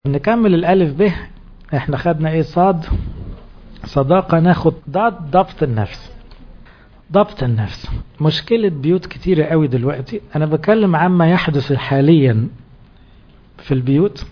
نكمل الألف به. احنا خدنا ايه؟ صاد صداقة. ناخد ضاد ضبط النفس. ضبط النفس مشكلة بيوت كتيرة قوي دلوقتي. انا بكلم عما يحدث حاليا في البيوت.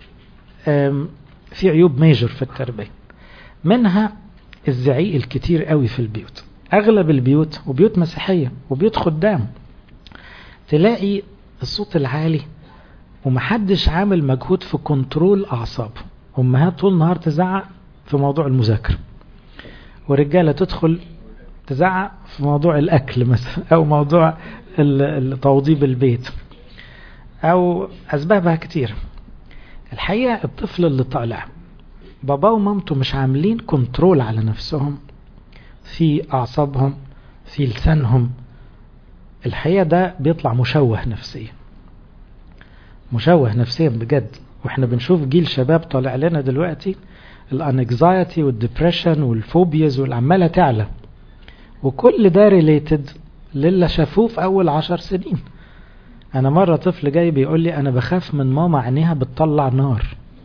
في عيوب ميجر في التربية، منها الزعيق الكتير قوي في البيوت. اغلب البيوت وبيوت مسيحية وبيوت خدام تلاقي الصوت العالي ومحدش عامل مجهود في كنترول أعصاب. أمهات طول النهار تزعق في موضوع المذاكرة، ورجالة تدخل تزعق في موضوع الأكل مثلا، أو موضوع توضيب البيت، أو أسبابها كتير. الحقيقة الطفل اللي طالع بابا ومامته مش عاملين كنترول على نفسهم في أعصابهم في لسانهم، الحقيقة ده بيطلع مشوه نفسيا، مشوه نفسيا بجد. واحنا بنشوف جيل شباب طالع لنا دلوقتي الانكزايتي والديبريشن والفوبياز والعمالة تعلى، وكل ده ريليتد للي شافوه في اول 10 سنين. انا مرة طفل جاي بيقول لي انا بخاف من ماما عينيها بتطلع نار.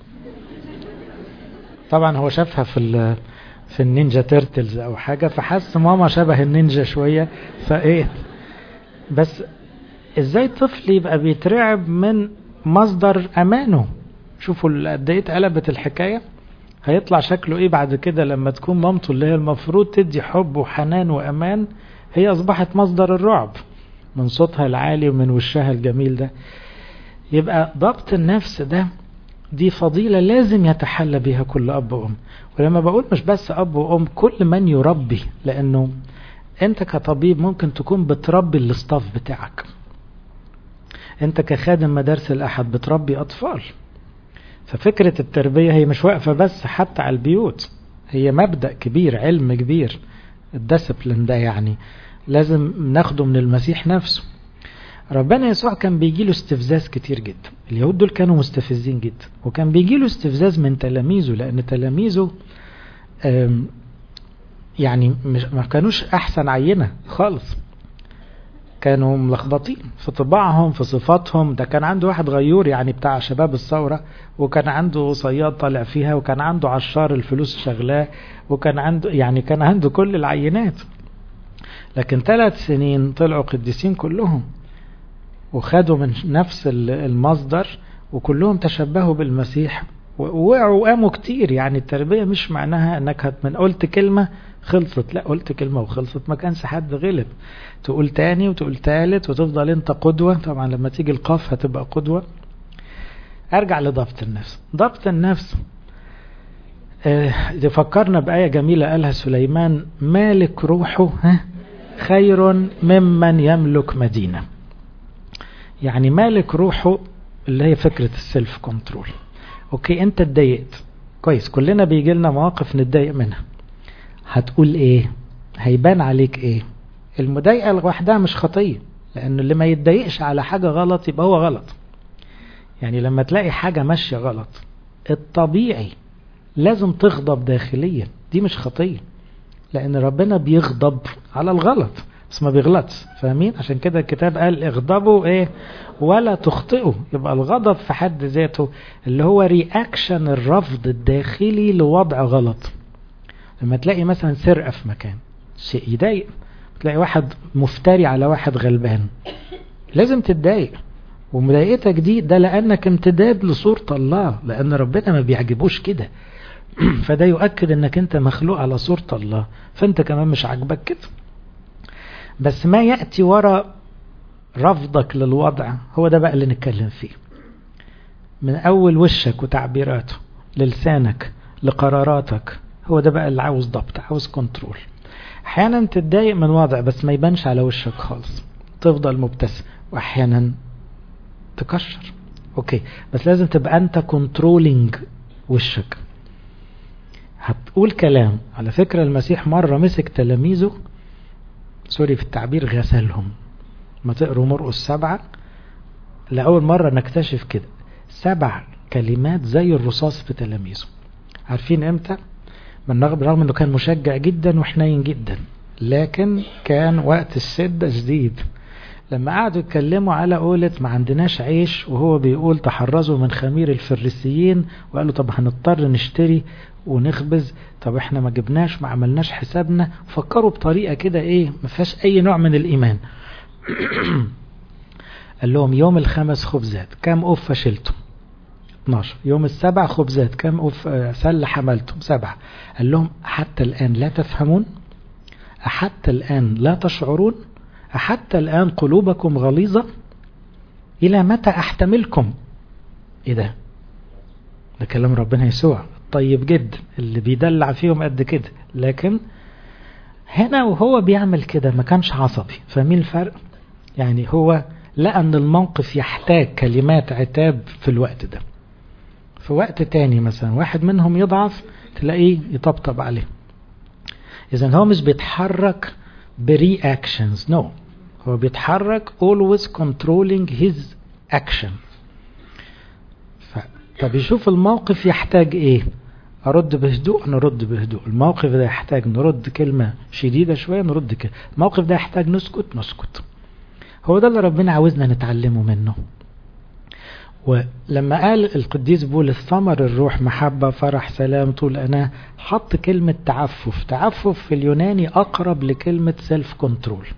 طبعا هو شافها في النينجا تيرتلز او حاجة، فحس ماما شبه النينجا شوية فايه. بس ازاي طفل يبقى بيترعب من مصدر امانه؟ شوفوا قد ايه اتقلبت الحكايه. هيطلع شكله ايه بعد كده لما تكون مامته اللي هي المفروض تدي حب وحنان وامان هي اصبحت مصدر الرعب من صوتها العالي ومن وشها الجميل ده. يبقى ضبط النفس ده دي فضيله لازم يتحلى بها كل اب وام. ولما بقول مش بس اب وام، كل من يربي، لانه انت كطبيب ممكن تكون بتربي الاستاف بتاعك، انت كخادم مدارس الأحد بتربي أطفال. ففكرة التربية هي مش واقفة بس حتى على البيوت، هي مبدأ كبير، علم كبير. الديسبلين ده يعني لازم ناخده من المسيح نفسه. ربنا يسوع كان بيجيله استفزاز كتير جدا. اليهود دول كانوا مستفزين جدا، وكان بيجيله استفزاز من تلاميذه، لأن تلاميذه يعني ما كانوش أحسن عينة خالص، كانوا ملخبطين في طباعهم في صفاتهم. ده كان عنده واحد غيور يعني بتاع شباب الثورة، وكان عنده صياد طالع فيها، وكان عنده عشار الفلوس شغلاه، وكان عنده يعني كان عنده كل العينات. لكن 3 سنين طلعوا قديسين كلهم، وخدوا من نفس المصدر، وكلهم تشبهوا بالمسيح ووقعوا وقاموا كتير. يعني التربية مش معناها انك من قلت كلمة خلصت، لا، قلت كلمة وخلصت، ما كانش حد غلب. تقول تاني وتقول تالت وتفضل انت قدوة. طبعا لما تيجي القاف هتبقى قدوة. ارجع لضبط النفس. ضبط النفس تفكرنا بآية جميلة قالها سليمان: مالك روحه خير ممن يملك مدينة. يعني مالك روحه اللي هي فكرة السيلف كنترول. اوكي، انت اتضايقت، كويس، كلنا بيجي لنا مواقف نتضايق منها. هتقول ايه؟ هيبان عليك ايه؟ المضايقة لوحدها مش خطية، لأنه اللي ما يتضايقش على حاجة غلط يبقى هو غلط. يعني لما تلاقي حاجة ماشية غلط، الطبيعي لازم تغضب داخليا، دي مش خطية، لأن ربنا بيغضب على الغلط بس ما بيغلطش. فاهمين؟ عشان كده الكتاب قال اغضبوا ايه ولا تخطئوا. يبقى الغضب في حد ذاته اللي هو رياكشن الرفض الداخلي لوضع غلط. لما تلاقي مثلا سرقة في مكان، شيء يضايق. تلاقي واحد مفتري على واحد غلبان، لازم تتضايق. ومضايقتك دي ده لأنك امتداد لصورة الله، لأن ربنا ما بيعجبوش كده. فده يؤكد انك انت مخلوق على صورة الله، فانت كمان مش عاجبك كده. بس ما يأتي وراء رفضك للوضع هو ده بقى اللي نتكلم فيه. من أول وشك وتعبيراته للسانك لقراراتك، هو ده بقى اللي عاوز ضبط، عاوز كنترول. احيانا تتضايق من وضع بس ما يبانش على وشك خالص، تفضل مبتسم، واحيانا تكشر. اوكي، بس لازم تبقى انت كنترولينج وشك. هتقول كلام. على فكرة المسيح مرة مسك تلاميذه، سوري في التعبير، غسلهم. ما تقروا مرقس 7 لأول مرة نكتشف كده 7 كلمات زي الرصاص في تلاميذه. عارفين امتى؟ من رغم انه كان مشجع جدا وحنين جدا، لكن كان وقت الشدة شديد. لما قعدوا يتكلموا على قولة ما عندناش عيش، وهو بيقول تحرزوا من خمير الفريسيين، وقالوا طب هنضطر نشتري ونخبز، طب احنا ما جبناش ما عملناش حسابنا. فكروا بطريقة كده ايه ما فيهاش اي نوع من الايمان. قال لهم يوم الخمس خبزات كام أوفة شلتم؟ 12. يوم السبع خبزات كام أوفة سلة حملتم؟ 7. قال لهم حتى الآن لا تفهمون؟ حتى الآن لا تشعرون؟ حتى الآن قلوبكم غليظة؟ إلى متى أحتملكم؟ إيه ده كلام ربنا يسوع طيب جدا اللي بيدلع فيهم قد كده. لكن هنا وهو بيعمل كده ما كانش عصبي. فمين الفرق؟ يعني هو لأن الموقف يحتاج كلمات عتاب في الوقت ده. في وقت تاني مثلا واحد منهم يضعف تلاقيه يطبطب عليه. إذن هو مش بيتحرك برياكشنز، نو، هو بيتحرك always controlling his action. طب يشوف الموقف يحتاج ايه، ارد بهدوء نرد بهدوء، الموقف ده يحتاج نرد كلمة شديدة شوية نرد كده، الموقف ده يحتاج نسكت. هو ده اللي ربنا عاوزنا نتعلمه منه. ولما قال القديس بولس ثمر الروح محبة فرح سلام طول أناة، حط كلمة تعفف في اليوناني أقرب لكلمة سيلف كنترول.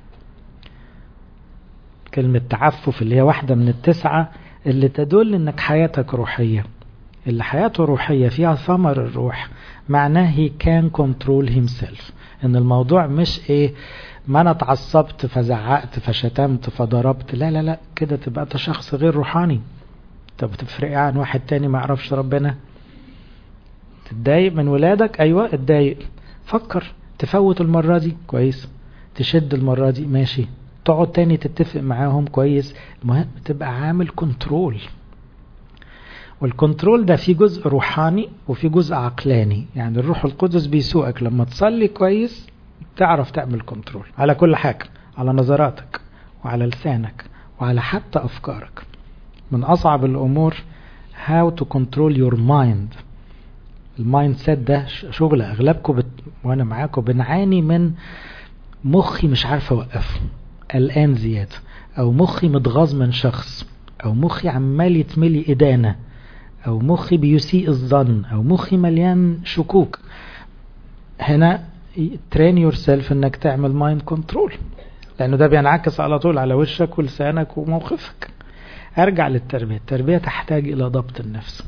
كلمة تعفف اللي هي واحدة من 9 اللي تدل انك حياتك روحية. اللي حياته روحية فيها ثمر الروح معناه he can control himself. ان الموضوع مش ايه ما انا اتعصبت فزعقت فشتمت فضربت، لا كده تبقى انت شخص غير روحاني. طب تفرق عن واحد تاني ما يعرفش ربنا؟ تتضايق من ولادك، ايوه اتضايق، فكر تفوت المرة دي كويس، تشد المرة دي ماشي، تقعد تاني تتفق معاهم كويس. المهم تبقى عامل كنترول. والكنترول ده في جزء روحاني وفي جزء عقلاني. يعني الروح القدس بيسوقك لما تصلي كويس تعرف تعمل كنترول على كل حاجة، على نظراتك وعلى لسانك وعلى حتى أفكارك. من أصعب الأمور how to control your mind. المايند سيت ده شغل أغلبكم وأنا معاكم بنعاني من مخي مش عارف أوقفه، قلقان زيادة، أو مخي متغاظ من شخص، أو مخي عمال يتملي إدانة، أو مخي بيسيء الظن، أو مخي مليان شكوك. هنا train yourself انك تعمل مايند كنترول، لأنه ده بينعكس على طول على وشك ولسانك وموقفك. أرجع للتربية. التربية تحتاج إلى ضبط النفس.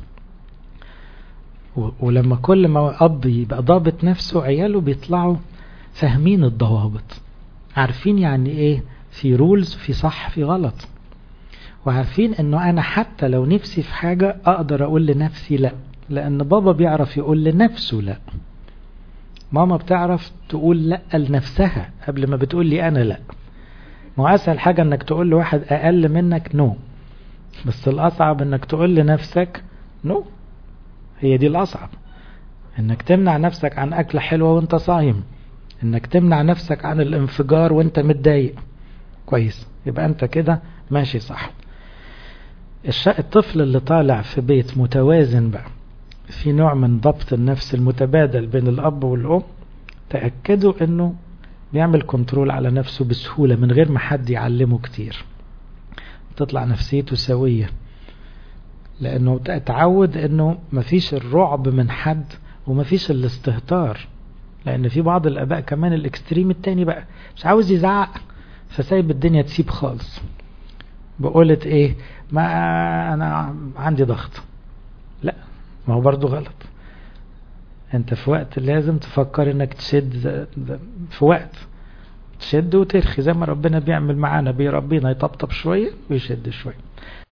ولما كل ما أب يبقى ضابط نفسه عياله بيطلعوا فاهمين الضوابط، عارفين يعني ايه في رولز، في صح في غلط، وعارفين انه انا حتى لو نفسي في حاجة اقدر اقول لنفسي لا، لان بابا بيعرف يقول لنفسه لا، ماما بتعرف تقول لا لنفسها قبل ما بتقول لي انا لا. ما اسهل حاجة انك تقول لواحد اقل منك نو، بس الاصعب انك تقول لنفسك نو. هي دي الاصعب، انك تمنع نفسك عن اكلة حلوة وانت صايم، انك تمنع نفسك عن الانفجار وانت متضايق كويس، يبقى انت كده ماشي صح. الطفل اللي طالع في بيت متوازن بقى، في نوع من ضبط النفس المتبادل بين الاب والام، تأكدوا انه بيعمل كنترول على نفسه بسهولة من غير ما حد يعلمه كتير، تطلع نفسيته سوية، لانه تعود انه مفيش الرعب من حد ومفيش الاستهتار. لان في بعض الاباء كمان الاكستريم التاني بقى مش عاوز يزعق فسايب الدنيا تسيب خالص، بقولت ايه ما انا عندي ضغط. لا، ما هو برضو غلط. انت في وقت لازم تفكر انك تشد، في وقت تشد وترخي زي ما ربنا بيعمل معانا، بيربينا يطبطب شوية ويشد شوية.